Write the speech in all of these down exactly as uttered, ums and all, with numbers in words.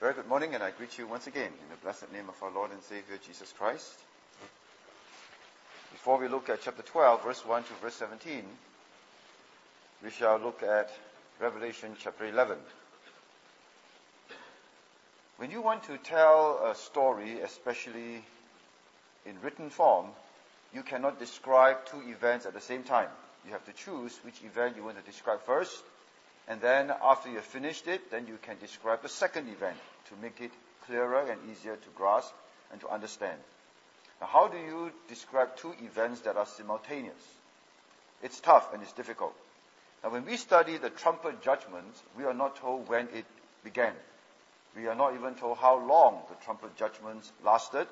Very good morning, and I greet you once again in the blessed name of our Lord and Savior, Jesus Christ. Before we look at chapter twelve, verse one to verse seventeen, we shall look at Revelation chapter eleven. When you want to tell a story, especially in written form, you cannot describe two events at the same time. You have to choose which event you want to describe first, and then after you've finished it, then you can describe the second event to make it clearer and easier to grasp and to understand. Now, how do you describe two events that are simultaneous? It's tough and it's difficult. Now, when we study the trumpet judgments, we are not told when it began. We are not even told how long the trumpet judgments lasted.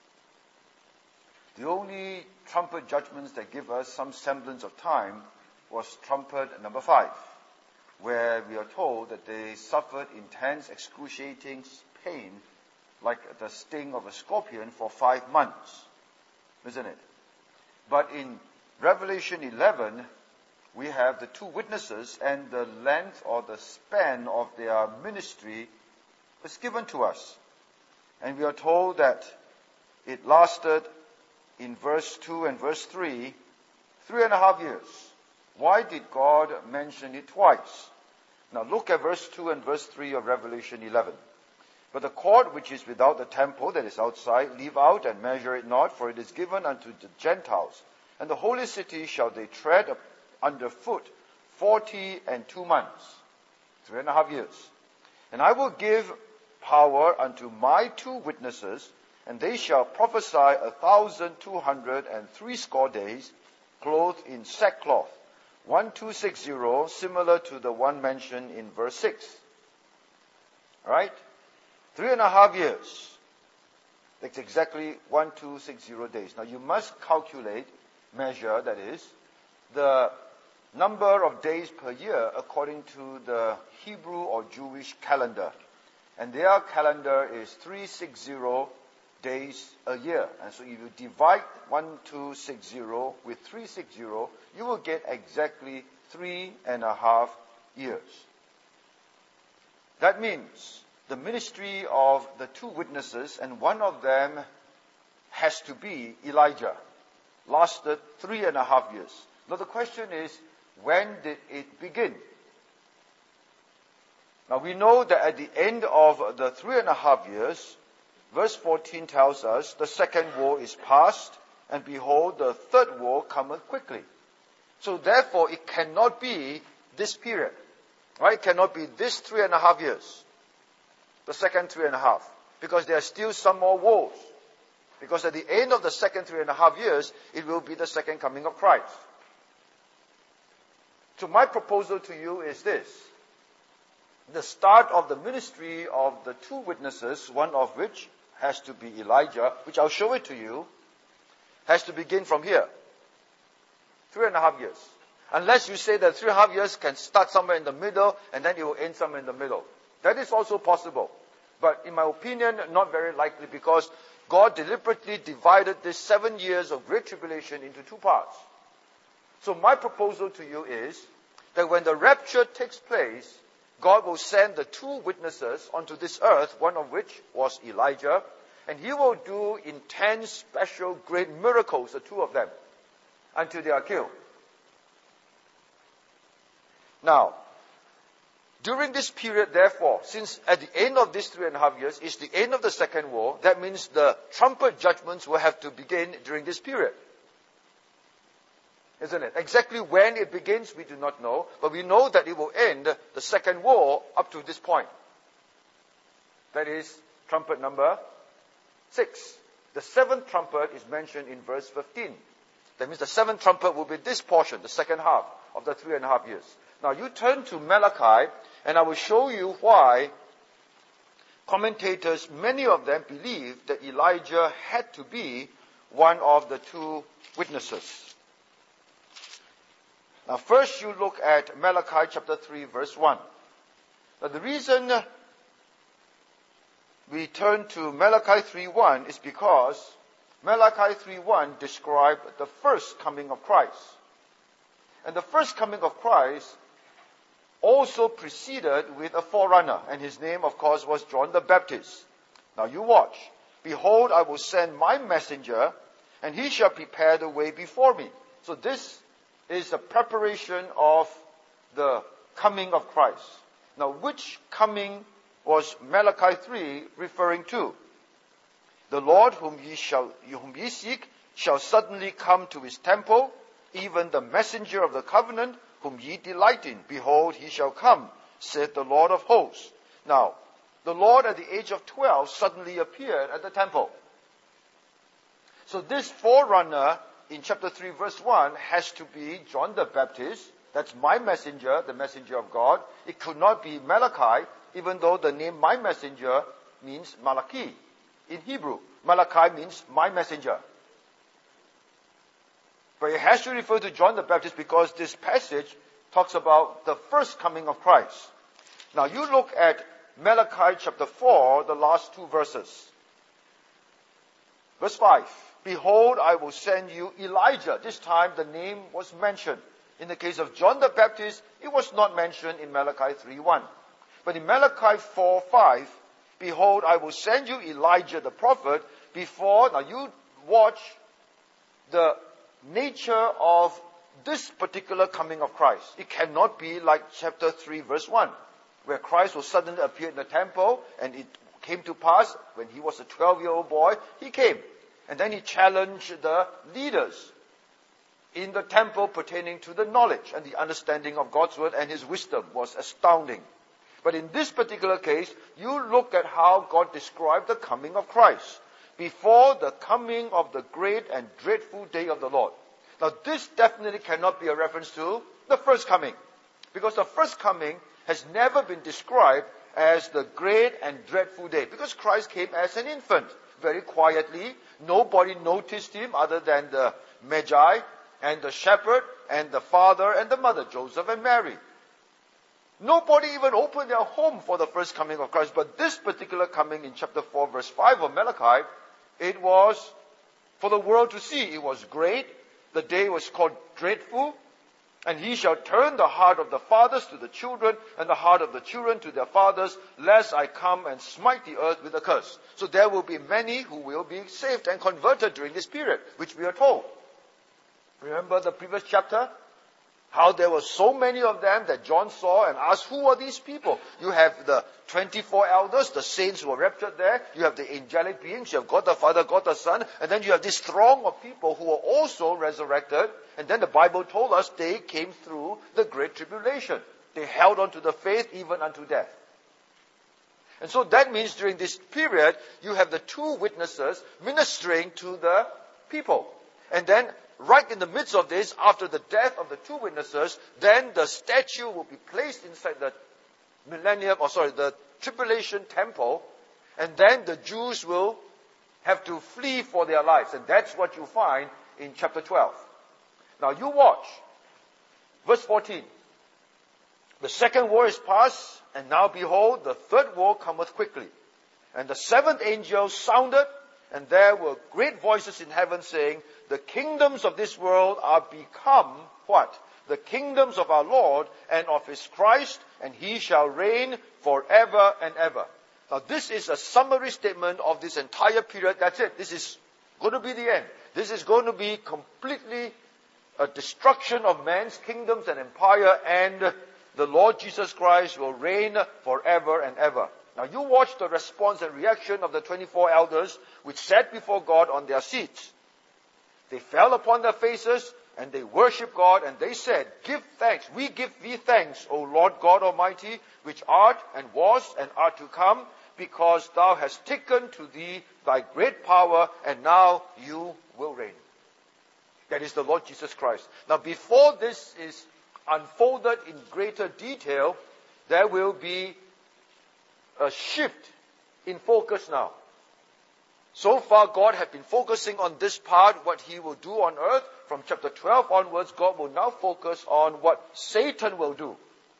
The only trumpet judgments that give us some semblance of time was trumpet number five, where we are told that they suffered intense, excruciating pain like the sting of a scorpion for five months, isn't it? But in Revelation eleven, we have the two witnesses, and the length or the span of their ministry was given to us. And we are told that it lasted, in verse two and verse three, three and a half years. Why did God mention it twice? Now look at verse two and verse three of Revelation eleven. But the court which is without the temple, that is outside, leave out and measure it not, for it is given unto the Gentiles. And the holy city shall they tread under foot forty and two months, three and a half years. And I will give power unto my two witnesses, and they shall prophesy a thousand two hundred and threescore days, clothed in sackcloth. One two six zero, similar to the one mentioned in verse six. Right? Three and a half years. That's exactly one two six zero days. Now you must calculate, measure, that is, the number of days per year according to the Hebrew or Jewish calendar. And their calendar is three hundred sixty days a year. And so if you divide one two six zero with three hundred sixty, you will get exactly three and a half years. That means the ministry of the two witnesses, and one of them has to be Elijah, lasted three and a half years. Now the question is, when did it begin? Now we know that at the end of the three and a half years, verse fourteen tells us, the second woe is past, and behold, the third woe cometh quickly. So therefore, it cannot be this period. Right? It cannot be this three and a half years. The second three and a half. Because there are still some more woes. Because at the end of the second three and a half years, it will be the second coming of Christ. So my proposal to you is this. The start of the ministry of the two witnesses, one of which has to be Elijah, which I'll show it to you, has to begin from here. Three and a half years. Unless you say that three and a half years can start somewhere in the middle and then it will end somewhere in the middle. That is also possible. But in my opinion, not very likely, because God deliberately divided this seven years of great tribulation into two parts. So my proposal to you is that when the rapture takes place, God will send the two witnesses onto this earth, one of which was Elijah, and he will do intense, special, great miracles, the two of them, until they are killed. Now, during this period, therefore, since at the end of this three and a half years is the end of the second war, that means the trumpet judgments will have to begin during this period. Isn't it? Exactly when it begins, we do not know, but we know that it will end the second war up to this point. That is trumpet number six. The seventh trumpet is mentioned in verse fifteen. That means the seventh trumpet will be this portion, the second half of the three and a half years. Now you turn to Malachi, and I will show you why commentators, many of them, believe that Elijah had to be one of the two witnesses. Now first you look at Malachi chapter three, verse one. Now the reason we turn to Malachi three one is because Malachi three one described the first coming of Christ. And the first coming of Christ also preceded with a forerunner, and his name, of course, was John the Baptist. Now you watch. Behold, I will send my messenger, and he shall prepare the way before me. So this is the preparation of the coming of Christ. Now, which coming was Malachi three referring to? The Lord whom ye shall, whom ye seek shall suddenly come to his temple, even the messenger of the covenant whom ye delight in. Behold, he shall come, saith the Lord of hosts. Now, the Lord at the age of twelve suddenly appeared at the temple. So this forerunner in chapter three verse one has to be John the Baptist. That's my messenger, the messenger of God. It could not be Malachi, even though the name my messenger means Malachi in Hebrew. Malachi means my messenger. But it has to refer to John the Baptist because this passage talks about the first coming of Christ. Now you look at Malachi chapter four, the last two verses. Verse five. Behold, I will send you Elijah. This time the name was mentioned. In the case of John the Baptist, it was not mentioned in Malachi three one. But in Malachi four five, behold, I will send you Elijah the prophet before. Now you watch the nature of this particular coming of Christ. It cannot be like chapter three verse one, where Christ will suddenly appear in the temple, and it came to pass when he was a twelve-year-old boy, he came. And then he challenged the leaders in the temple pertaining to the knowledge and the understanding of God's word, and his wisdom was astounding. But in this particular case, you look at how God described the coming of Christ before the coming of the great and dreadful day of the Lord. Now this definitely cannot be a reference to the first coming, because the first coming has never been described as the great and dreadful day, because Christ came as an infant, very quietly. Nobody noticed him other than the Magi and the shepherd and the father and the mother, Joseph and Mary. Nobody even opened their home for the first coming of Christ. But this particular coming in chapter four verse five of Malachi, it was for the world to see. It was great. The day was called dreadful. And he shall turn the heart of the fathers to the children, and the heart of the children to their fathers, lest I come and smite the earth with a curse. So there will be many who will be saved and converted during this period, which we are told. Remember the previous chapter? How there were so many of them that John saw and asked, who are these people? You have the twenty-four elders, the saints who were raptured there. You have the angelic beings. You have God the Father, God the Son. And then you have this throng of people who were also resurrected. And then the Bible told us they came through the great tribulation. They held on to the faith even unto death. And so that means during this period, you have the two witnesses ministering to the people. And then right in the midst of this, after the death of the two witnesses, then the statue will be placed inside the millennium, or sorry, the tribulation temple, and then the Jews will have to flee for their lives. And that's what you find in chapter twelve. Now you watch. Verse fourteen. The second war is past, and now behold, the third war cometh quickly. And the seventh angel sounded, and there were great voices in heaven saying, the kingdoms of this world are become what? The kingdoms of our Lord and of his Christ, and he shall reign forever and ever. Now this is a summary statement of this entire period. That's it. This is going to be the end. This is going to be completely a destruction of man's kingdoms and empire, and the Lord Jesus Christ will reign forever and ever. Now you watch the response and reaction of the twenty-four elders which sat before God on their seats. They fell upon their faces and they worshiped God, and they said, give thanks. We give thee thanks, O Lord God Almighty, which art and was and art to come, because thou hast taken to thee thy great power, and now you will reign. That is the Lord Jesus Christ. Now before this is unfolded in greater detail, there will be a shift in focus now. So far, God had been focusing on this part, what he will do on earth. From chapter twelve onwards, God will now focus on what Satan will do.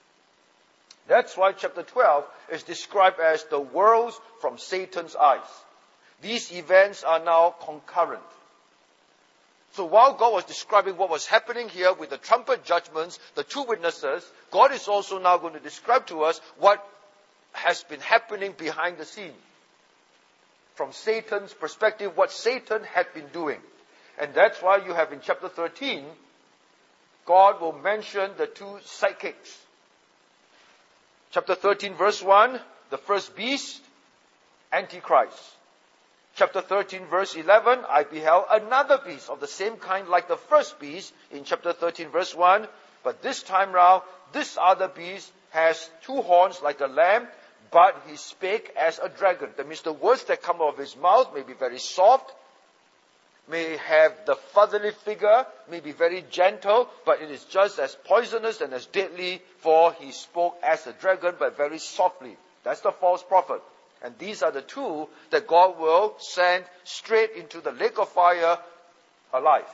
That's why chapter twelve is described as the worlds from Satan's eyes. These events are now concurrent. So while God was describing what was happening here with the trumpet judgments, the two witnesses, God is also now going to describe to us what has been happening behind the scene. From Satan's perspective, what Satan had been doing. And that's why you have in chapter thirteen, God will mention the two sidekicks. Chapter thirteen, verse one, the first beast, Antichrist. Chapter thirteen, verse eleven, I beheld another beast of the same kind like the first beast in chapter thirteen, verse one. But this time round, this other beast has two horns like a lamb, but he spake as a dragon. That means the words that come out of his mouth may be very soft, may have the fatherly figure, may be very gentle, but it is just as poisonous and as deadly, for he spoke as a dragon, but very softly. That's the false prophet. And these are the two that God will send straight into the lake of fire alive.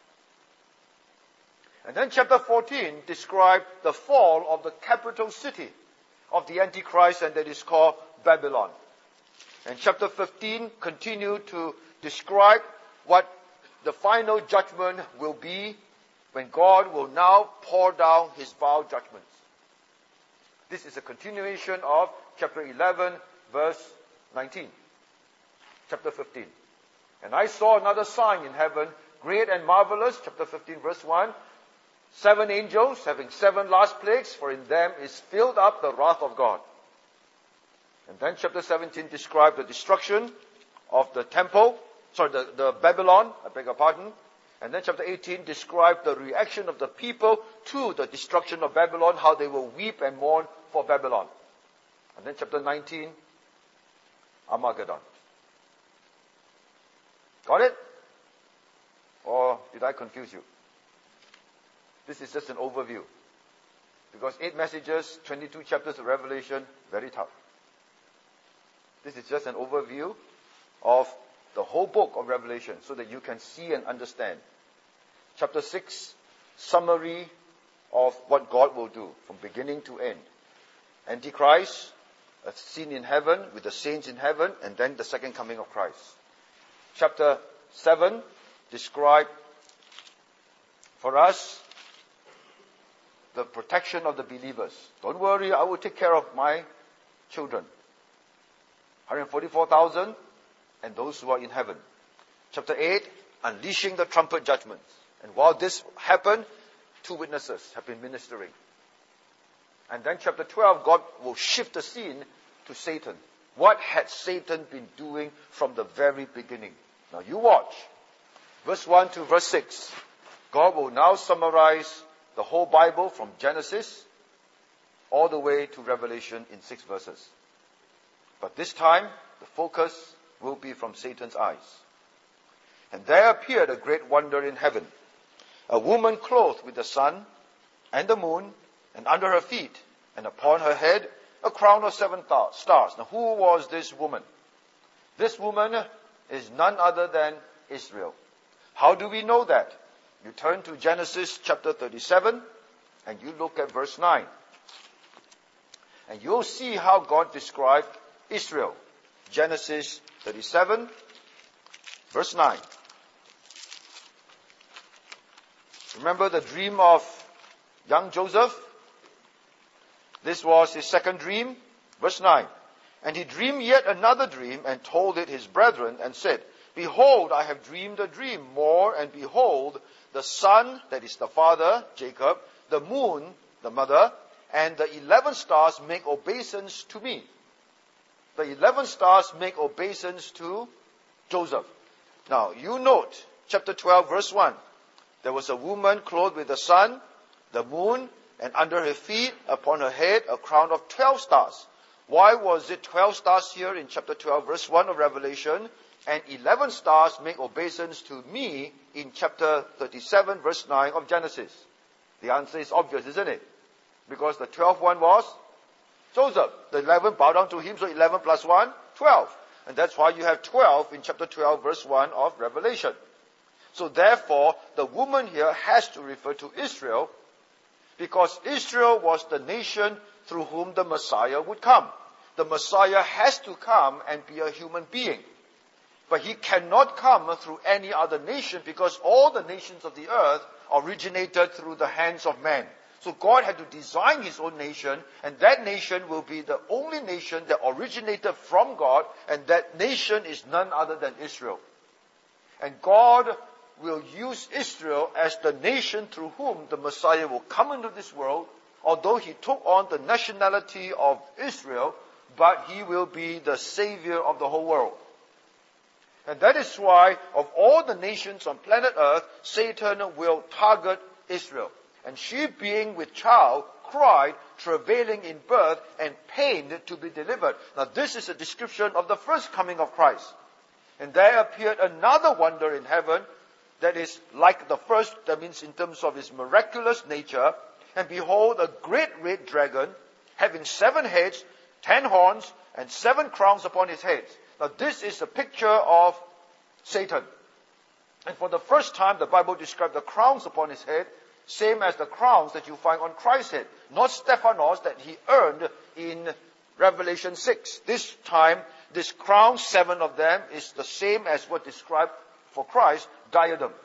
And then chapter fourteen describes the fall of the capital city of the Antichrist, and that is called Babylon. And chapter fifteen continued to describe what the final judgment will be when God will now pour down his vile judgments. This is a continuation of chapter eleven, verse nineteen. Chapter fifteen. And I saw another sign in heaven, great and marvelous, chapter fifteen, verse one. Seven angels having seven last plagues, for in them is filled up the wrath of God. And then chapter seventeen describes the destruction of the temple, sorry, the, the Babylon, I beg your pardon. And then chapter eighteen describes the reaction of the people to the destruction of Babylon, how they will weep and mourn for Babylon. And then chapter nineteen, Armageddon. Got it? Or did I confuse you? This is just an overview. Because eight messages, twenty-two chapters of Revelation, very tough. This is just an overview of the whole book of Revelation so that you can see and understand. Chapter six, summary of what God will do from beginning to end. Antichrist, a scene in heaven with the saints in heaven, and then the second coming of Christ. Chapter seven, describe for us the protection of the believers. Don't worry, I will take care of my children. one hundred forty-four thousand and those who are in heaven. Chapter eight, unleashing the trumpet judgments. And while this happened, two witnesses have been ministering. And then chapter twelve, God will shift the scene to Satan. What had Satan been doing from the very beginning? Now you watch. Verse one to verse six. God will now summarize the whole Bible from Genesis all the way to Revelation in six verses. But this time, the focus will be from Satan's eyes. And there appeared a great wonder in heaven, a woman clothed with the sun and the moon, and under her feet, and upon her head, a crown of seven stars. Now, who was this woman? This woman is none other than Israel. How do we know that? You turn to Genesis chapter thirty-seven, and you look at verse nine. And you'll see how God described Israel. Genesis thirty-seven, verse nine. Remember the dream of young Joseph? This was his second dream. Verse nine. And he dreamed yet another dream, and told it his brethren, and said, Behold, I have dreamed a dream more, and behold, the sun, that is the father, Jacob, the moon, the mother, and the eleven stars make obeisance to me. The eleven stars make obeisance to Joseph. Now, you note, chapter twelve, verse one. There was a woman clothed with the sun, the moon, and under her feet, upon her head, a crown of twelve stars. Why was it twelve stars here in chapter twelve, verse one of Revelation, and eleven stars make obeisance to me in chapter thirty-seven, verse nine of Genesis? The answer is obvious, isn't it? Because the twelfth one was Joseph. The eleven bowed down to him, so eleven plus one, twelve. And that's why you have twelve in chapter twelve, verse one of Revelation. So therefore, the woman here has to refer to Israel, because Israel was the nation through whom the Messiah would come. The Messiah has to come and be a human being. But he cannot come through any other nation because all the nations of the earth originated through the hands of man. So God had to design his own nation, and that nation will be the only nation that originated from God, and that nation is none other than Israel. And God will use Israel as the nation through whom the Messiah will come into this world, although he took on the nationality of Israel, but he will be the Savior of the whole world. And that is why, of all the nations on planet Earth, Satan will target Israel. And she, being with child, cried, travailing in birth, and pained to be delivered. Now this is a description of the first coming of Christ. And there appeared another wonder in heaven that is like the first, that means in terms of its miraculous nature. And behold, a great red dragon, having seven heads, ten horns, and seven crowns upon his heads. Now this is a picture of Satan. And for the first time, the Bible described the crowns upon his head, same as the crowns that you find on Christ's head. Not Stephanos that he earned in Revelation six. This time, this crown, seven of them, is the same as what described for Christ, diadems.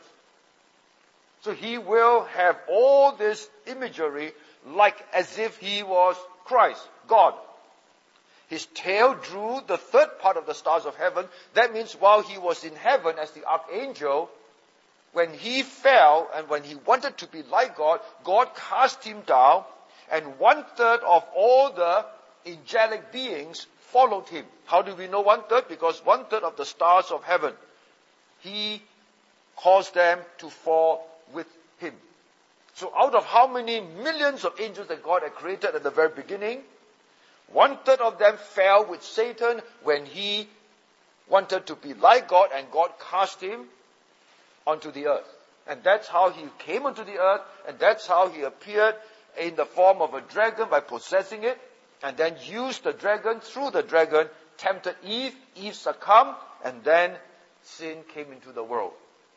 So he will have all this imagery like as if he was Christ, God. His tail drew the third part of the stars of heaven. That means while he was in heaven as the archangel, when he fell and when he wanted to be like God, God cast him down, and one third of all the angelic beings followed him. How do we know one third? Because one third of the stars of heaven, he caused them to fall with him. So out of how many millions of angels that God had created at the very beginning, one third of them fell with Satan when he wanted to be like God, and God cast him onto the earth. And that's how he came onto the earth, and that's how he appeared in the form of a dragon by possessing it, and then used the dragon, through the dragon, tempted Eve, Eve succumbed, and then sin came into the world.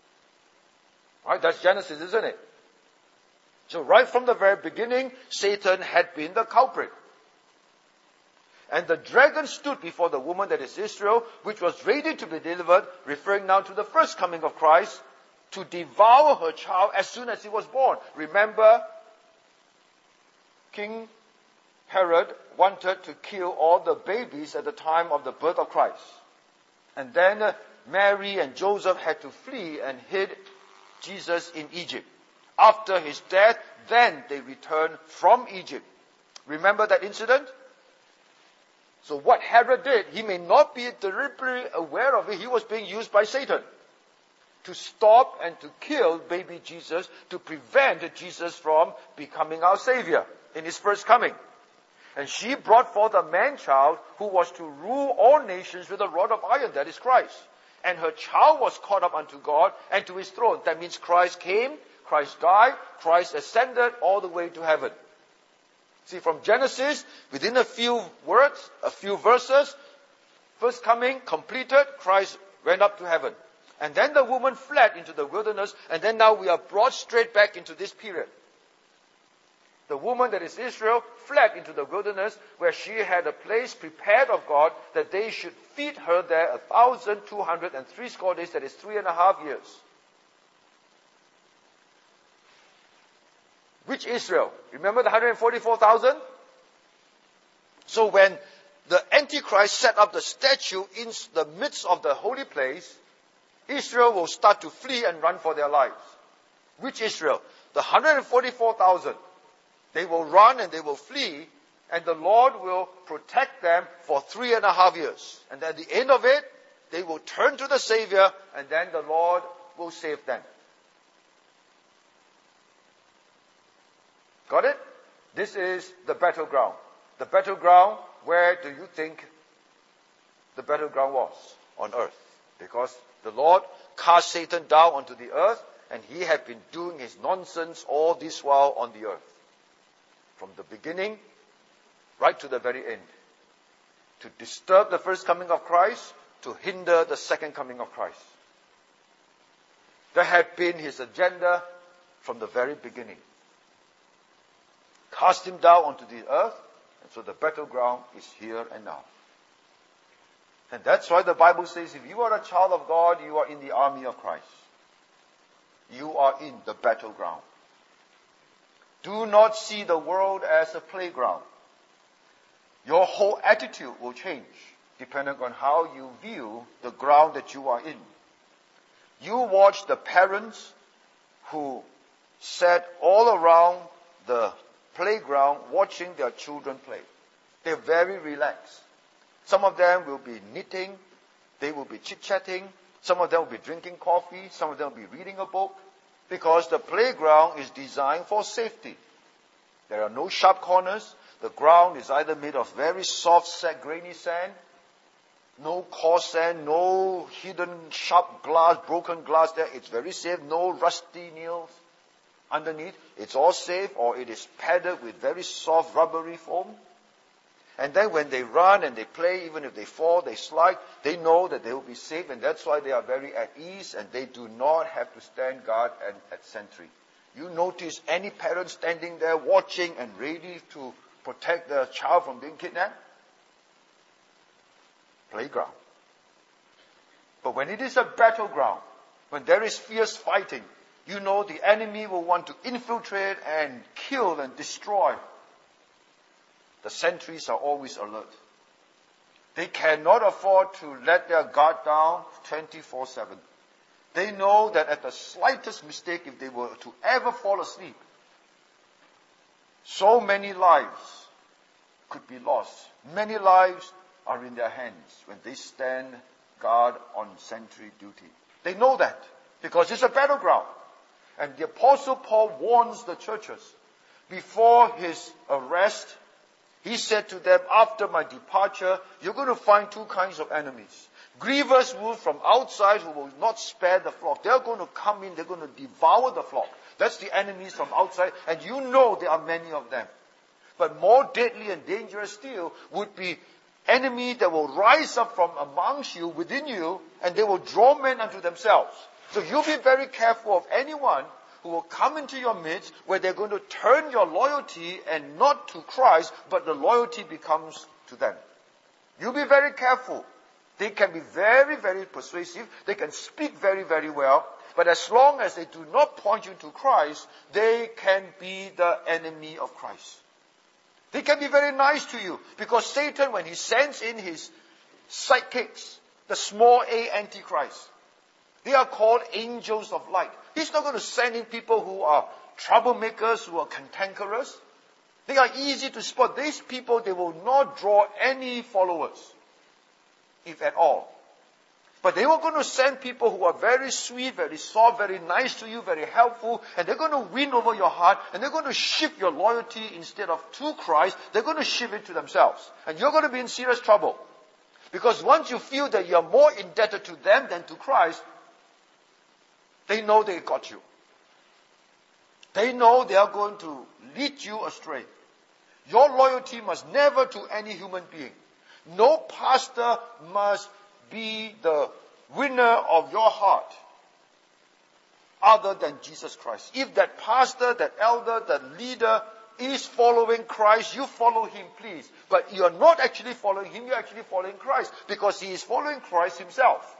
Right? That's Genesis, isn't it? So right from the very beginning, Satan had been the culprit. And the dragon stood before the woman, that is Israel, which was ready to be delivered, referring now to the first coming of Christ, to devour her child as soon as he was born. Remember, King Herod wanted to kill all the babies at the time of the birth of Christ. And then uh, Mary and Joseph had to flee and hid Jesus in Egypt. After his death, then they returned from Egypt. Remember that incident? So what Herod did, he may not be deliberately aware of it, he was being used by Satan to stop and to kill baby Jesus, to prevent Jesus from becoming our Savior in his first coming. And she brought forth a man-child who was to rule all nations with a rod of iron, that is Christ. And her child was caught up unto God and to his throne. That means Christ came, Christ died, Christ ascended all the way to heaven. See, from Genesis, within a few words, a few verses, first coming, completed, Christ went up to heaven. And then the woman fled into the wilderness, and then now we are brought straight back into this period. The woman, that is Israel, fled into the wilderness, where she had a place prepared of God that they should feed her there a thousand two hundred and three score days, that is three and a half years. Which Israel? Remember the one hundred forty-four thousand? So when the Antichrist set up the statue in the midst of the holy place, Israel will start to flee and run for their lives. Which Israel? The one hundred forty-four thousand. They will run and they will flee, and the Lord will protect them for three and a half years. And at the end of it, they will turn to the Savior, and then the Lord will save them. Got it? This is the battleground. The battleground, where do you think the battleground was? On earth. Because the Lord cast Satan down onto the earth, and he had been doing his nonsense all this while on the earth. From the beginning, right to the very end. To disturb the first coming of Christ, to hinder the second coming of Christ. That had been his agenda from the very beginning. Cast him down onto the earth, and so the battleground is here and now. And that's why the Bible says, if you are a child of God, you are in the army of Christ. You are in the battleground. Do not see the world as a playground. Your whole attitude will change depending on how you view the ground that you are in. You watch the parents who sat all around the playground watching their children play. They're very relaxed. Some of them will be knitting. They will be chit-chatting. Some of them will be drinking coffee. Some of them will be reading a book. Because the playground is designed for safety. There are no sharp corners. The ground is either made of very soft, grainy sand, no coarse sand, no hidden sharp glass, broken glass there. It's very safe. No rusty nails underneath. It's all safe, or it is padded with very soft, rubbery foam. And then when they run and they play, even if they fall, they slide, they know that they will be safe, and that's why they are very at ease, and they do not have to stand guard and at sentry. You notice any parent standing there watching and ready to protect their child from being kidnapped? Playground. But when it is a battleground, when there is fierce fighting, you know the enemy will want to infiltrate and kill and destroy. The sentries are always alert. They cannot afford to let their guard down twenty-four seven. They know that at the slightest mistake, if they were to ever fall asleep, so many lives could be lost. Many lives are in their hands when they stand guard on sentry duty. They know that because it's a battleground. And the Apostle Paul warns the churches before his arrest. He said to them, after my departure, you're going to find two kinds of enemies. Grievous wolves from outside who will not spare the flock. They're going to come in, they're going to devour the flock. That's the enemies from outside, and you know there are many of them. But more deadly and dangerous still would be enemies that will rise up from amongst you, within you, and they will draw men unto themselves. So you'll be very careful of anyone who will come into your midst where they're going to turn your loyalty and not to Christ, but the loyalty becomes to them. You'll be very careful. They can be very, very persuasive. They can speak very, very well. But as long as they do not point you to Christ, they can be the enemy of Christ. They can be very nice to you. Because Satan, when he sends in his sidekicks, the small a antichrist, they are called angels of light. He's not going to send in people who are troublemakers, who are cantankerous. They are easy to spot. These people, they will not draw any followers, if at all. But they were going to send people who are very sweet, very soft, very nice to you, very helpful, and they're going to win over your heart, and they're going to shift your loyalty instead of to Christ, they're going to shift it to themselves. And you're going to be in serious trouble. Because once you feel that you're more indebted to them than to Christ, they know they got you. They know they are going to lead you astray. Your loyalty must never to any human being. No pastor must be the winner of your heart other than Jesus Christ. If that pastor, that elder, that leader is following Christ, you follow him, please. But you're not actually following him, you're actually following Christ, because he is following Christ himself.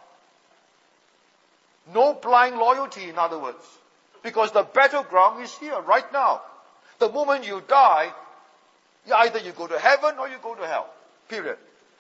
No blind loyalty, in other words. Because the battleground is here, right now. The moment you die, either you go to heaven or you go to hell. Period.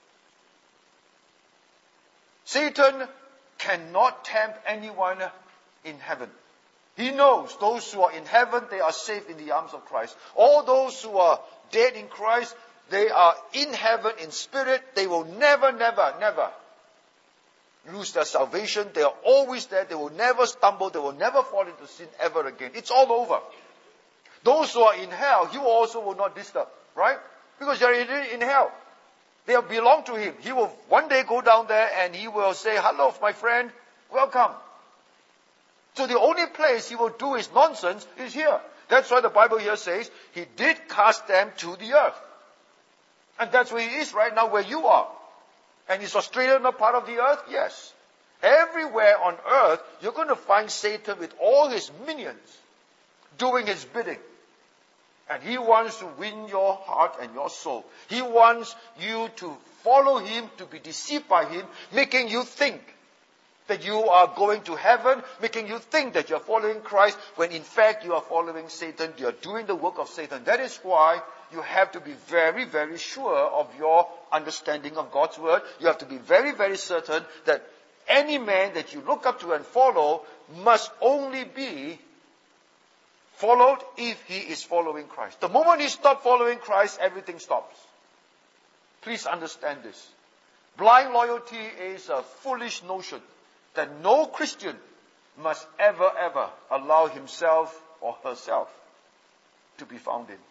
Satan cannot tempt anyone in heaven. He knows those who are in heaven, they are safe in the arms of Christ. All those who are dead in Christ, they are in heaven in spirit. They will never, never, never lose their salvation. They are always there. They will never stumble. They will never fall into sin ever again. It's all over. Those who are in hell, you also will not disturb, right? Because you're in hell. They belong to him. He will one day go down there and he will say, hello, my friend, welcome. So the only place he will do his nonsense is here. That's why the Bible here says he did cast them to the earth. And that's where he is right now, where you are. And is Australia not part of the earth? Yes. Everywhere on earth, you're going to find Satan with all his minions doing his bidding. And He wants to win your heart and your soul. He wants you to follow Him, to be deceived by Him, making you think that you are going to heaven, making you think that you are following Christ, when in fact you are following Satan, you are doing the work of Satan. That is why you have to be very, very sure of your understanding of God's Word. You have to be very, very certain that any man that you look up to and follow must only be followed if he is following Christ. The moment he stops following Christ, everything stops. Please understand this. Blind loyalty is a foolish notion that no Christian must ever, ever allow himself or herself to be found in.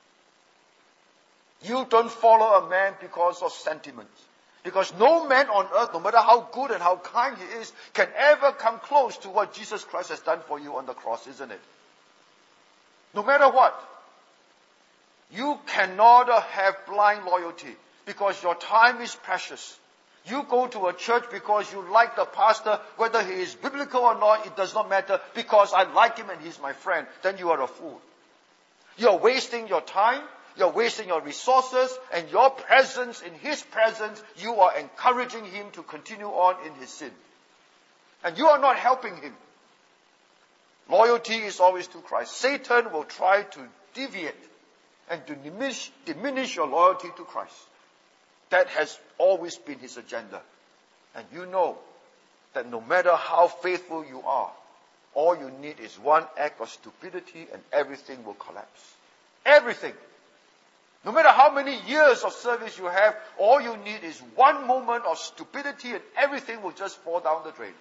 You don't follow a man because of sentiments. Because no man on earth, no matter how good and how kind he is, can ever come close to what Jesus Christ has done for you on the cross, isn't it? No matter what. You cannot have blind loyalty because your time is precious. You go to a church because you like the pastor, whether he is biblical or not, it does not matter, because I like him and he's my friend. Then you are a fool. You're wasting your time, you're wasting your resources, and your presence, in his presence, you are encouraging him to continue on in his sin. And you are not helping him. Loyalty is always to Christ. Satan will try to deviate and to diminish, diminish your loyalty to Christ. That has always been his agenda. And you know that no matter how faithful you are, all you need is one act of stupidity and everything will collapse. Everything. No matter how many years of service you have, all you need is one moment of stupidity and everything will just fall down the drain.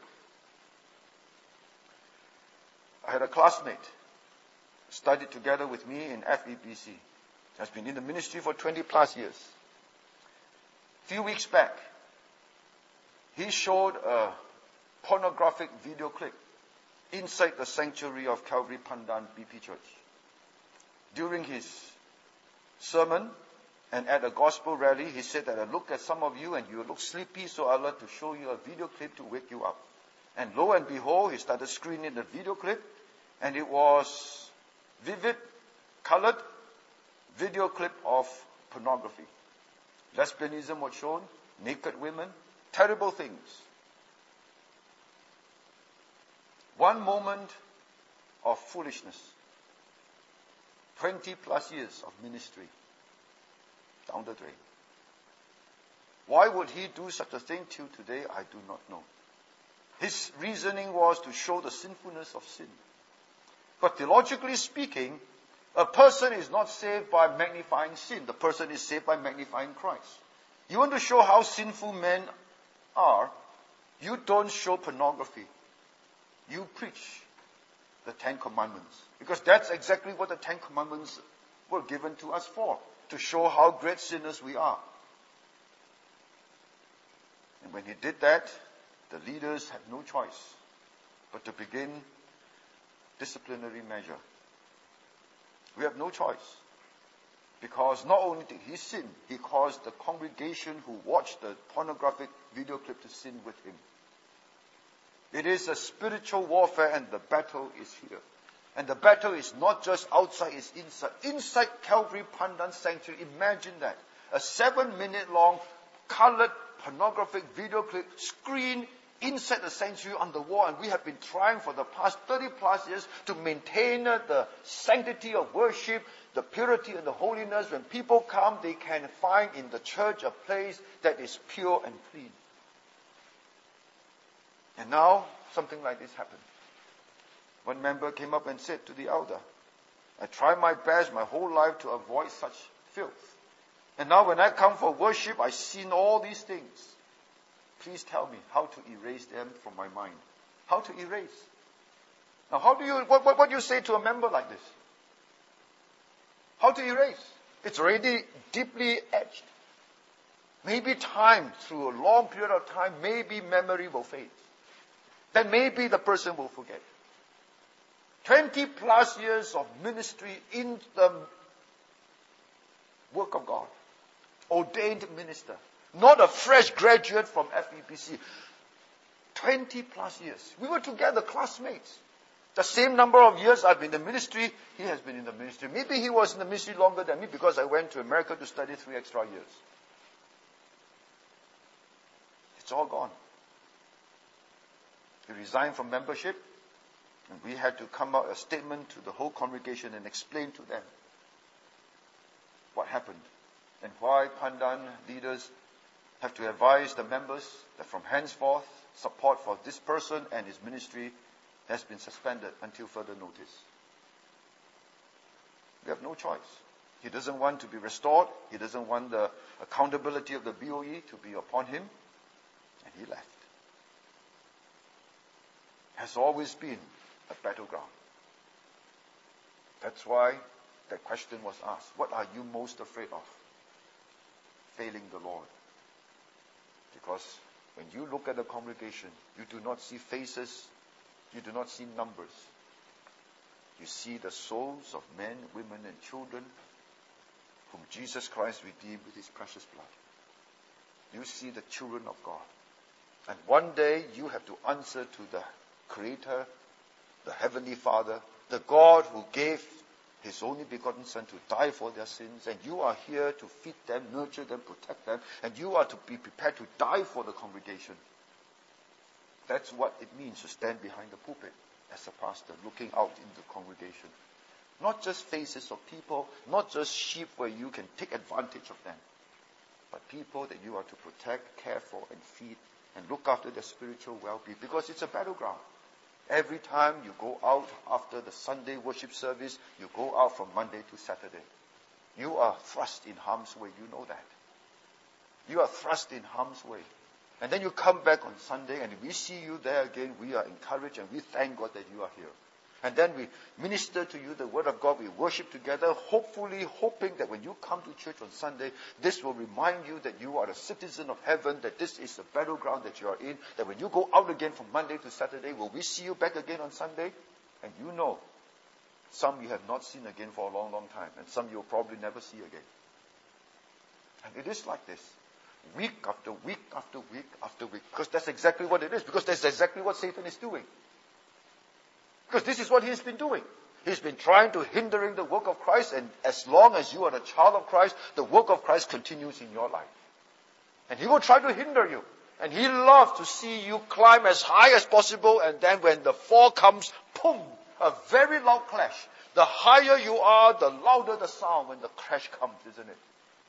I had a classmate, studied together with me in F E B C. Has been in the ministry for twenty plus years. A few weeks back, he showed a pornographic video clip inside the sanctuary of Calvary Pandan B P Church. During his sermon and at a gospel rally, he said that I look at some of you and you look sleepy, so I'd like to show you a video clip to wake you up. And lo and behold, he started screening the video clip, and it was vivid, colored video clip of pornography. Lesbianism was shown, naked women, terrible things. One moment of foolishness. Twenty plus years of ministry down the drain. Why would he do such a thing till today? I do not know. His reasoning was to show the sinfulness of sin. But theologically speaking, a person is not saved by magnifying sin. The person is saved by magnifying Christ. You want to show how sinful men are, you don't show pornography. You preach the Ten Commandments. Because that's exactly what the Ten Commandments were given to us for. To show how great sinners we are. And when he did that, the leaders had no choice but to begin disciplinary measure. We have no choice. Because not only did he sin, he caused the congregation who watched the pornographic video clip to sin with him. It is a spiritual warfare and the battle is here. And the battle is not just outside, it's inside. Inside Calvary Pandan Sanctuary, imagine that. A seven minute long colored pornographic video clip screen inside the sanctuary on the wall, and we have been trying for the past thirty plus years to maintain the sanctity of worship, the purity and the holiness. When people come, they can find in the church a place that is pure and clean. And now, something like this happened. One member came up and said to the elder, I try my best my whole life to avoid such filth. And now when I come for worship, I've seen all these things. Please tell me how to erase them from my mind. How to erase? Now, how do you, what, what, what do you say to a member like this? How to erase? It's already deeply etched. Maybe time, through a long period of time, maybe memory will fade. Then maybe the person will forget. Twenty plus years of ministry in the work of God. Ordained minister. Not a fresh graduate from F E B C. Twenty plus years. We were together, classmates. The same number of years I've been in the ministry, he has been in the ministry. Maybe he was in the ministry longer than me because I went to America to study three extra years. It's all gone. He resigned from membership, and we had to come out a statement to the whole congregation and explain to them what happened and why Pandan leaders have to advise the members that from henceforth, support for this person and his ministry has been suspended until further notice. We have no choice. He doesn't want to be restored. He doesn't want the accountability of the B O E to be upon him. And he left. Has always been a battleground. That's why that question was asked. What are you most afraid of? Failing the Lord. Because when you look at the congregation, you do not see faces, you do not see numbers. You see the souls of men, women, and children whom Jesus Christ redeemed with his precious blood. You see the children of God. And one day you have to answer to the Creator, the Heavenly Father, the God who gave his only begotten Son to die for their sins, and you are here to feed them, nurture them, protect them, and you are to be prepared to die for the congregation. That's what it means to stand behind the pulpit as a pastor, looking out in the congregation. Not just faces of people, not just sheep where you can take advantage of them, but people that you are to protect, care for, and feed, and look after their spiritual well-being, because it's a battleground. Every time you go out after the Sunday worship service, you go out from Monday to Saturday. You are thrust in harm's way. You know that. You are thrust in harm's way. And then you come back on Sunday and we see you there again. We are encouraged and we thank God that you are here. And then we minister to you the Word of God. We worship together, hopefully hoping that when you come to church on Sunday, this will remind you that you are a citizen of heaven, that this is the battleground that you are in, that when you go out again from Monday to Saturday, will we see you back again on Sunday? And you know, some you have not seen again for a long, long time, and some you will probably never see again. And it is like this. Week after week after week after week. Because that's exactly what it is. Because that's exactly what Satan is doing. Because this is what he's been doing. He's been trying to hindering the work of Christ, and as long as you are the child of Christ, the work of Christ continues in your life. And he will try to hinder you. And he loves to see you climb as high as possible, and then when the fall comes, boom, a very loud clash. The higher you are, the louder the sound when the crash comes, isn't it?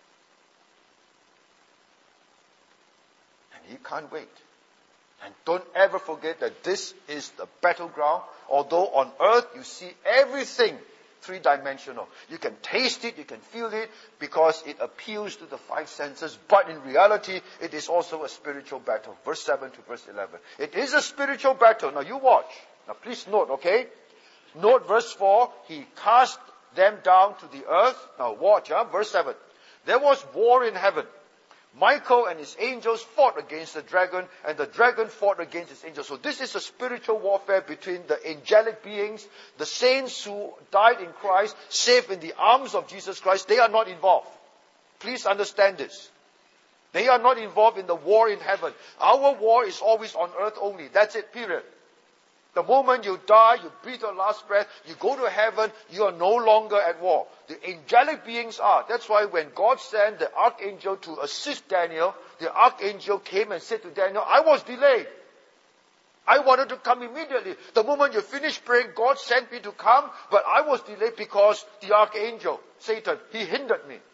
And he can't wait. And don't ever forget that this is the battleground. Although on earth you see everything three-dimensional. You can taste it, you can feel it, because it appeals to the five senses. But in reality, it is also a spiritual battle. Verse seven to verse eleven. It is a spiritual battle. Now you watch. Now please note, okay? Note verse four. He cast them down to the earth. Now watch, huh? Verse seven. There was war in heaven. Michael and his angels fought against the dragon, and the dragon fought against his angels. So this is a spiritual warfare between the angelic beings, the saints who died in Christ, safe in the arms of Jesus Christ. They are not involved. Please understand this. They are not involved in the war in heaven. Our war is always on earth only. That's it, period. The moment you die, you breathe your last breath, you go to heaven, you are no longer at war. The angelic beings are. That's why when God sent the archangel to assist Daniel, the archangel came and said to Daniel, I was delayed. I wanted to come immediately. The moment you finish praying, God sent me to come, but I was delayed because the archangel, Satan, he hindered me.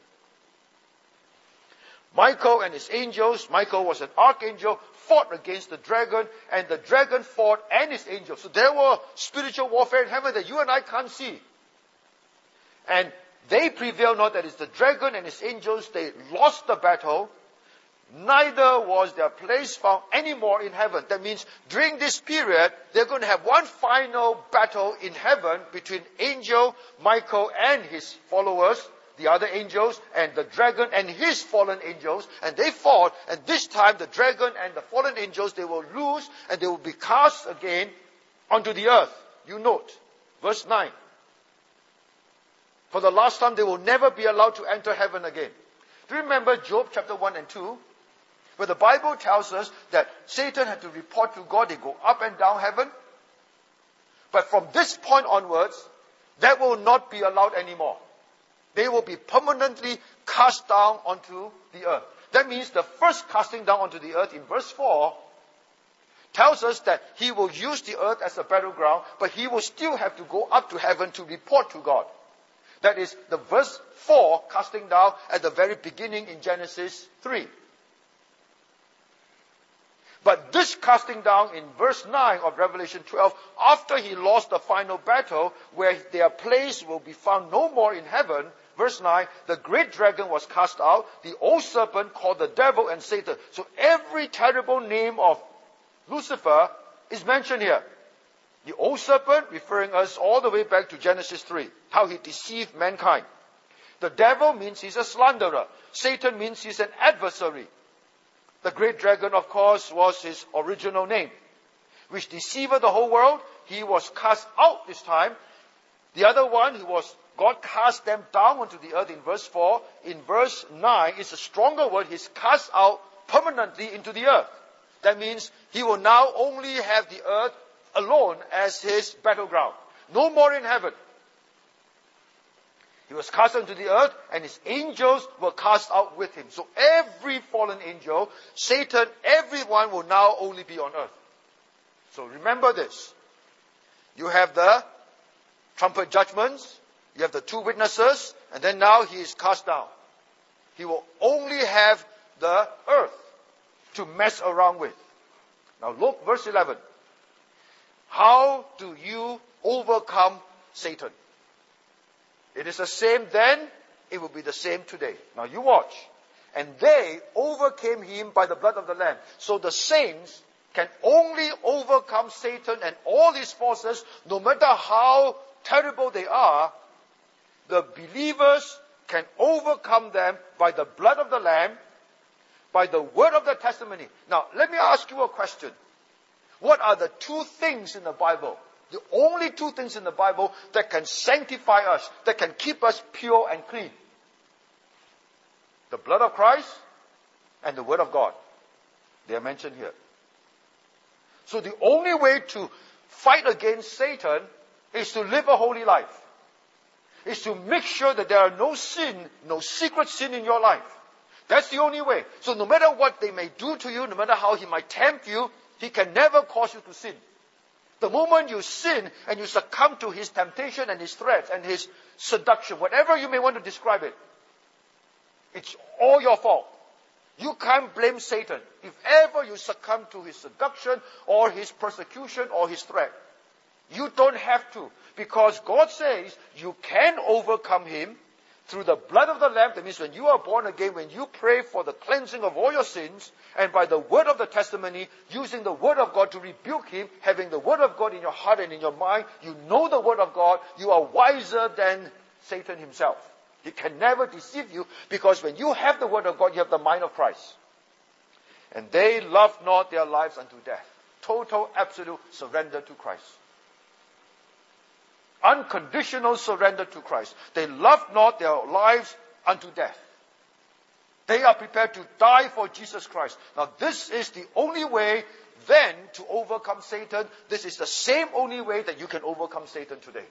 Michael and his angels, Michael was an archangel, fought against the dragon, and the dragon fought and his angels. So there were spiritual warfare in heaven that you and I can't see. And they prevailed not, that is the dragon and his angels, they lost the battle. Neither was their place found anymore in heaven. That means during this period, they're going to have one final battle in heaven between angel Michael and his followers, the other angels, and the dragon and his fallen angels, and they fought, and this time the dragon and the fallen angels, they will lose, and they will be cast again onto the earth. You note, verse nine. For the last time, they will never be allowed to enter heaven again. Do you remember Job chapter one and two? Where the Bible tells us that Satan had to report to God, they go up and down heaven. But from this point onwards, that will not be allowed anymore. They will be permanently cast down onto the earth. That means the first casting down onto the earth in verse four tells us that he will use the earth as a battleground, but he will still have to go up to heaven to report to God. That is the verse four casting down at the very beginning in Genesis three. But this casting down in verse nine of Revelation twelve, after he lost the final battle, where their place will be found no more in heaven, verse nine, the great dragon was cast out, the old serpent called the devil and Satan. So every terrible name of Lucifer is mentioned here. The old serpent, referring us all the way back to Genesis three, how he deceived mankind. The devil means he's a slanderer. Satan means he's an adversary. The great dragon, of course, was his original name, which deceived the whole world. He was cast out this time. The other one, who was God cast them down onto the earth in verse four. In verse nine, it's a stronger word. He's cast out permanently into the earth. That means he will now only have the earth alone as his battleground. No more in heaven. He was cast into the earth, and his angels were cast out with him. So every fallen angel, Satan, everyone will now only be on earth. So remember this. You have the trumpet judgments, you have the two witnesses, and then now he is cast down. He will only have the earth to mess around with. Now look, verse eleven. How do you overcome Satan? It is the same then, it will be the same today. Now you watch. And they overcame him by the blood of the Lamb. So the saints can only overcome Satan and all his forces, no matter how terrible they are. The believers can overcome them by the blood of the Lamb, by the word of the testimony. Now, let me ask you a question. What are the two things in the Bible? The only two things in the Bible that can sanctify us, that can keep us pure and clean. The blood of Christ and the word of God. They are mentioned here. So the only way to fight against Satan is to live a holy life. Is to make sure that there are no sin, no secret sin in your life. That's the only way. So no matter what they may do to you, no matter how he might tempt you, he can never cause you to sin. The moment you sin and you succumb to his temptation and his threats and his seduction, whatever you may want to describe it, it's all your fault. You can't blame Satan if ever you succumb to his seduction or his persecution or his threat. You don't have to, because God says you can overcome him through the blood of the Lamb. That means when you are born again, when you pray for the cleansing of all your sins, and by the word of the testimony, using the word of God to rebuke him, having the word of God in your heart and in your mind, you know the word of God, you are wiser than Satan himself. He can never deceive you, because when you have the word of God, you have the mind of Christ. And they loved not their lives unto death. Total, absolute surrender to Christ. Unconditional surrender to Christ. They loved not their lives unto death. They are prepared to die for Jesus Christ. Now this is the only way then to overcome Satan. This is the same only way that you can overcome Satan today.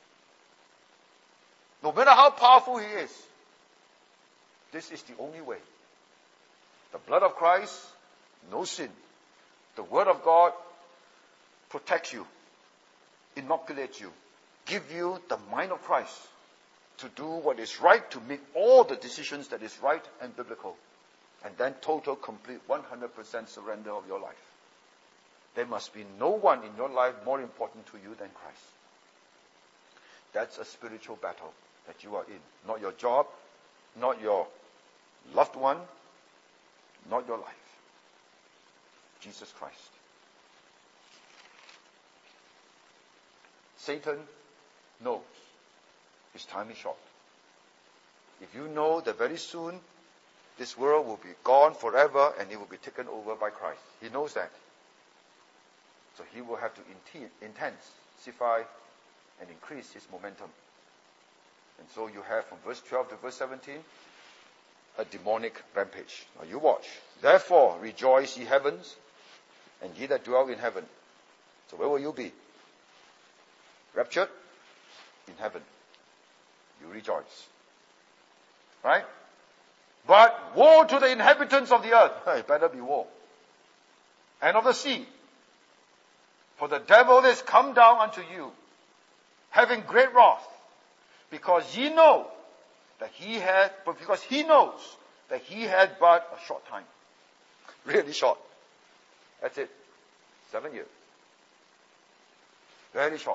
No matter how powerful he is, this is the only way. The blood of Christ, no sin. The word of God protects you, inoculates you, give you the mind of Christ to do what is right, to make all the decisions that is right and biblical. And then total, complete, one hundred percent surrender of your life. There must be no one in your life more important to you than Christ. That's a spiritual battle that you are in. Not your job, not your loved one, not your life. Jesus Christ. Satan knows his time is short. If you know that very soon this world will be gone forever and it will be taken over by Christ. He knows that. So he will have to intensify and increase his momentum. And so you have from verse twelve to verse seventeen a demonic rampage. Now you watch. Therefore rejoice, ye heavens, and ye that dwell in heaven. So where will you be? raptured in heaven. You rejoice. Right? But woe to the inhabitants of the earth. It better be woe. And of the sea. For the devil is come down unto you, having great wrath, because ye know that he had, but because he knows that he had but a short time. Really short. That's it. Seven years. Very short.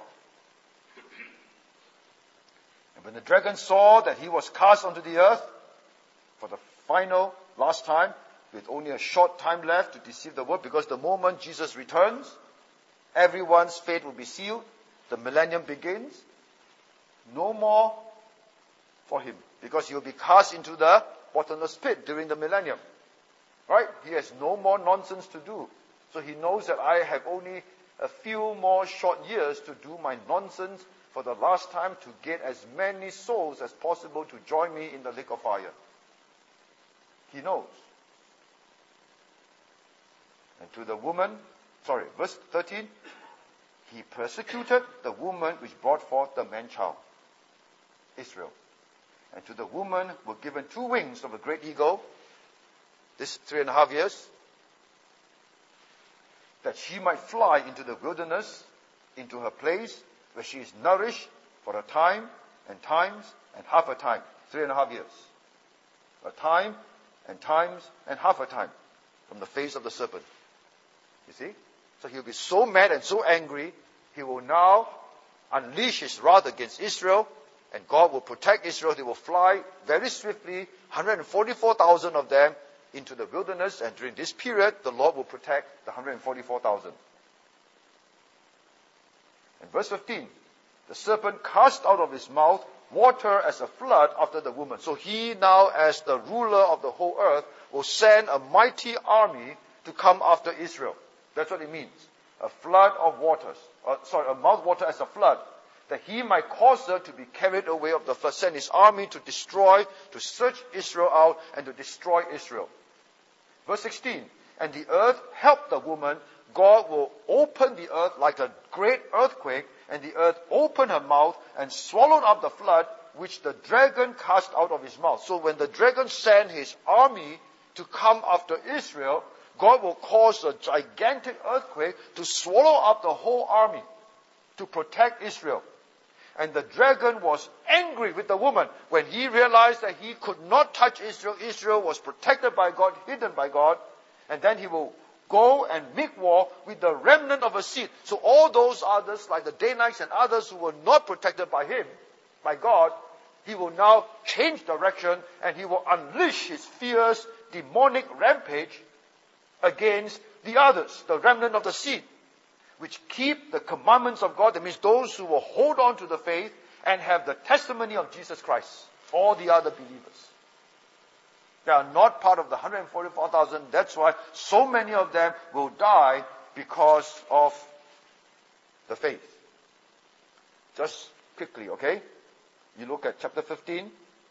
And when the dragon saw that he was cast onto the earth for the final, last time, with only a short time left to deceive the world, because the moment Jesus returns, everyone's fate will be sealed. The millennium begins. No more for him, because he will be cast into the bottomless pit during the millennium. Right? He has no more nonsense to do. So he knows that I have only a few more short years to do my nonsense for the last time, to get as many souls as possible to join me in the lake of fire. He knows. And to the woman, sorry, verse thirteen, he persecuted the woman which brought forth the man-child, Israel. And to the woman were given two wings of a great eagle, this three and a half years, that she might fly into the wilderness, into her place, where she is nourished for a time, and times, and half a time. Three and a half years. A time, and times, and half a time, from the face of the serpent. You see? So he'll be so mad and so angry, he will now unleash his wrath against Israel, and God will protect Israel. They will fly very swiftly, one hundred forty-four thousand of them, into the wilderness, and during this period, the Lord will protect the one hundred forty-four thousand. In verse fifteen, the serpent cast out of his mouth water as a flood after the woman. So he now, as the ruler of the whole earth, will send a mighty army to come after Israel. That's what it means. A flood of waters. Uh, sorry, a mouth water as a flood. That he might cause her to be carried away of the flood. Send his army to destroy, to search Israel out, and to destroy Israel. Verse sixteen, and the earth helped the woman. God will open the earth like a great earthquake, and the earth opened her mouth and swallowed up the flood which the dragon cast out of his mouth. So when the dragon sent his army to come after Israel, God will cause a gigantic earthquake to swallow up the whole army to protect Israel. And the dragon was angry with the woman when he realized that he could not touch Israel. Israel was protected by God, hidden by God. And then he will go and make war with the remnant of a seed. So all those others, like the Danites and others who were not protected by him, by God, he will now change direction, and he will unleash his fierce demonic rampage against the others, the remnant of the seed, which keep the commandments of God. That means those who will hold on to the faith and have the testimony of Jesus Christ. All the other believers. They are not part of the one hundred forty-four thousand. That's why so many of them will die because of the faith. Just quickly, okay? You look at chapter fifteen,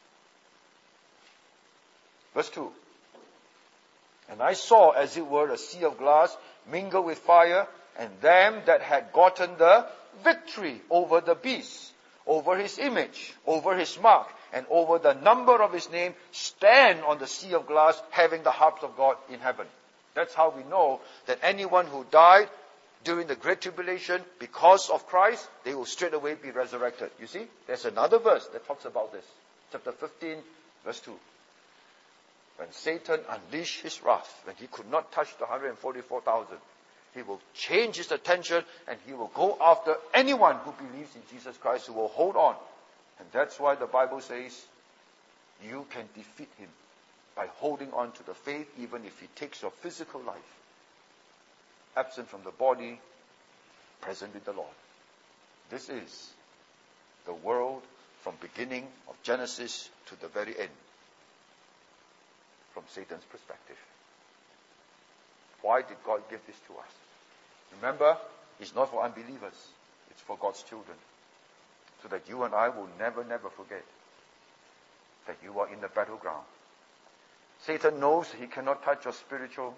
verse two. And I saw, as it were, a sea of glass mingled with fire, and them that had gotten the victory over the beast, over his image, over his mark, and over the number of his name, stand on the sea of glass, having the harps of God in heaven. That's how we know that anyone who died during the Great Tribulation because of Christ, they will straight away be resurrected. You see, there's another verse that talks about this. Chapter fifteen, verse two. When Satan unleashed his wrath, when he could not touch the one hundred forty-four thousand, he will change his attention, and he will go after anyone who believes in Jesus Christ, who will hold on. And that's why the Bible says you can defeat him by holding on to the faith, even if he takes your physical life. Absent from the body, present with the Lord. This is the world from beginning of Genesis to the very end, from Satan's perspective. Why did God give this to us? Remember, it's not for unbelievers. It's for God's children. So that you and I will never, never forget that you are in the battleground. Satan knows he cannot touch your spiritual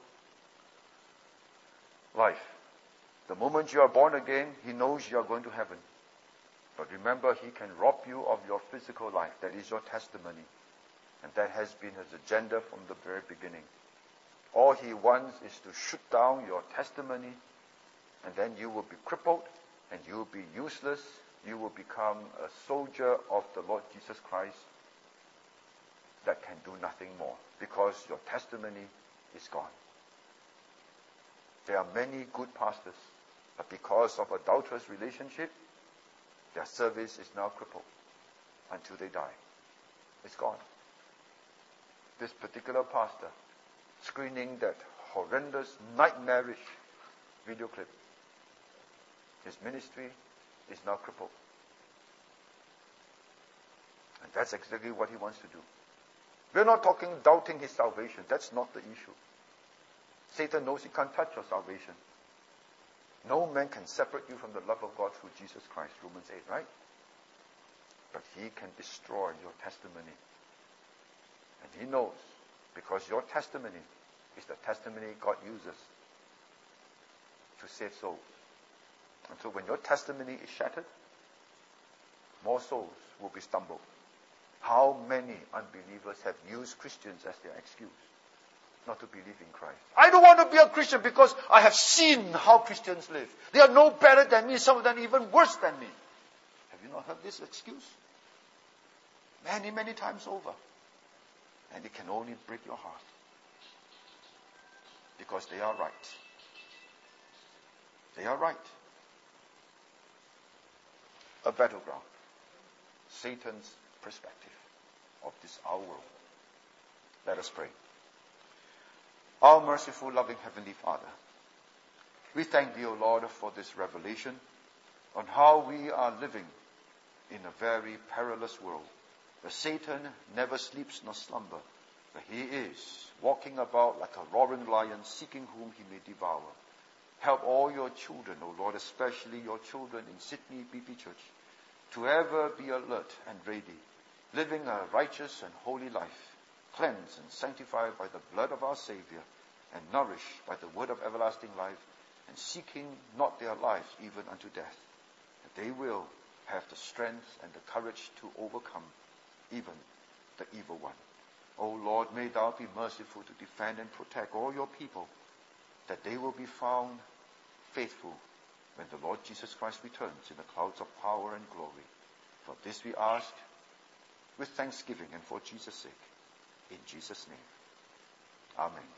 life. The moment you are born again, he knows you are going to heaven. But remember, he can rob you of your physical life. That is your testimony. And that has been his agenda from the very beginning. All he wants is to shoot down your testimony, and then you will be crippled, and you will be useless. You will become a soldier of the Lord Jesus Christ that can do nothing more, because your testimony is gone. There are many good pastors, but because of adulterous relationship, their service is now crippled until they die. It's gone. This particular pastor screening that horrendous, nightmarish video clip, his ministry is now crippled. And that's exactly what he wants to do. We're not talking doubting his salvation. That's not the issue. Satan knows he can't touch your salvation. No man can separate you from the love of God through Jesus Christ, Romans eight, right? But he can destroy your testimony. And he knows, because your testimony is the testimony God uses to save souls. And so when your testimony is shattered, more souls will be stumbled. How many unbelievers have used Christians as their excuse not to believe in Christ? I don't want to be a Christian because I have seen how Christians live. They are no better than me, some of them even worse than me. Have you not heard this excuse? Many, many times over. And it can only break your heart. Because they are right. They are right. A battleground. Satan's perspective of this our world. Let us pray. Our merciful, loving Heavenly Father, we thank Thee, O Lord, for this revelation on how we are living in a very perilous world, where Satan never sleeps nor slumber, but he is walking about like a roaring lion, seeking whom he may devour. Help all your children, O Lord, especially your children in Sydney B P Church, to ever be alert and ready, living a righteous and holy life, cleansed and sanctified by the blood of our Savior, and nourished by the word of everlasting life, and seeking not their lives even unto death, that they will have the strength and the courage to overcome even the evil one. O Lord, may Thou be merciful to defend and protect all your people, that they will be found faithful when the Lord Jesus Christ returns in the clouds of power and glory. For this we ask with thanksgiving and for Jesus' sake. In Jesus' name. Amen.